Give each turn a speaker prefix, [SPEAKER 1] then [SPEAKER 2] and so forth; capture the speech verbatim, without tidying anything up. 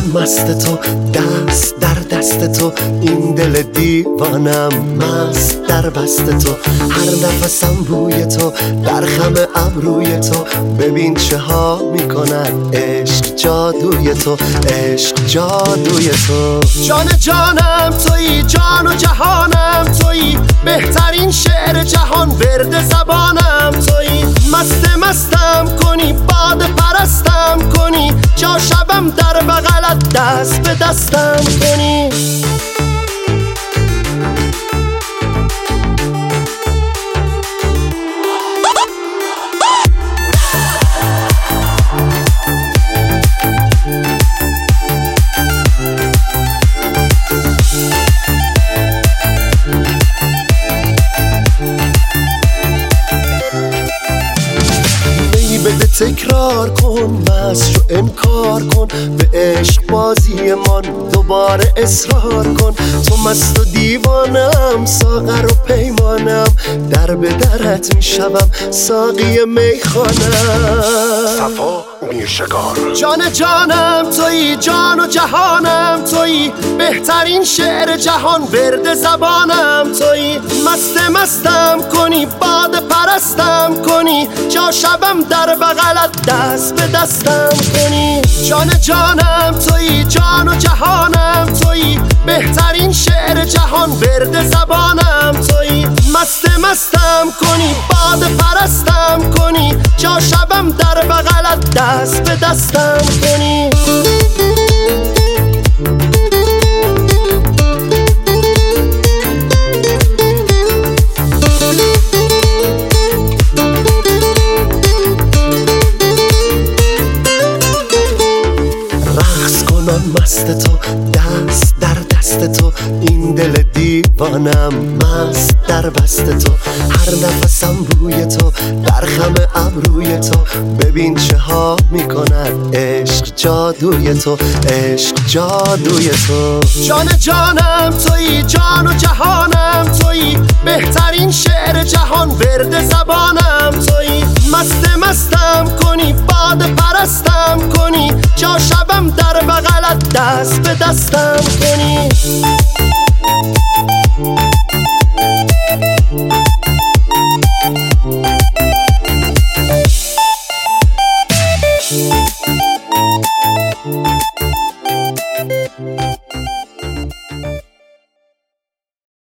[SPEAKER 1] مست تو، دست در دست تو، این دل دیوانم مست در بست تو. هر نفسم بوی تو، در خم ابروی تو، ببین چه ها میکند عشق جادوی تو، عشق جادوی تو. جان جانم تویی، جان و جهانم تویی، بهترین شعر جهان ورد زبانم تویی. مست مستم کنی، باد پرستم کنی، جا شبم در بغلت دست به دستم کنی. بده تکرار کن، مست شو انکار کن، به عشق بازی من دوباره اصرار کن. تو مست و دیوانم، ساغر و پیمانم، در به درت میشوم ساقی میخانم.
[SPEAKER 2] صفا میرشگار
[SPEAKER 1] جان جانم تویی، جان و جهانم تویی، بهترین شعر جهان ورد زبانم تویی. مست مستم کنی، باد پرستم کنی، جا شبم در بغلت دست به دستم کنی. جان جانم تویی، جان و جهانم تویی، بهترین شعر جهان ورد زبانم تویی. مست مستم کنی، باد پرستم کنی، جا شبم در بغلت دست به دستم کنی. مست تو، دست در دست تو، این دل دیوانم مست در بست تو. هر نفسم بوی تو، در خم ابروی تو، ببین چه ها میکند عشق جادوی تو، عشق جادوی تو. جان جانم تویی، جان و جهانم تویی، بهترین شعر جهان ورد زبانم تویی. مست مستم کنی، باد پرستم کنی، جا شبم در بغلت دست به دستم کنی.
[SPEAKER 2] Thank you.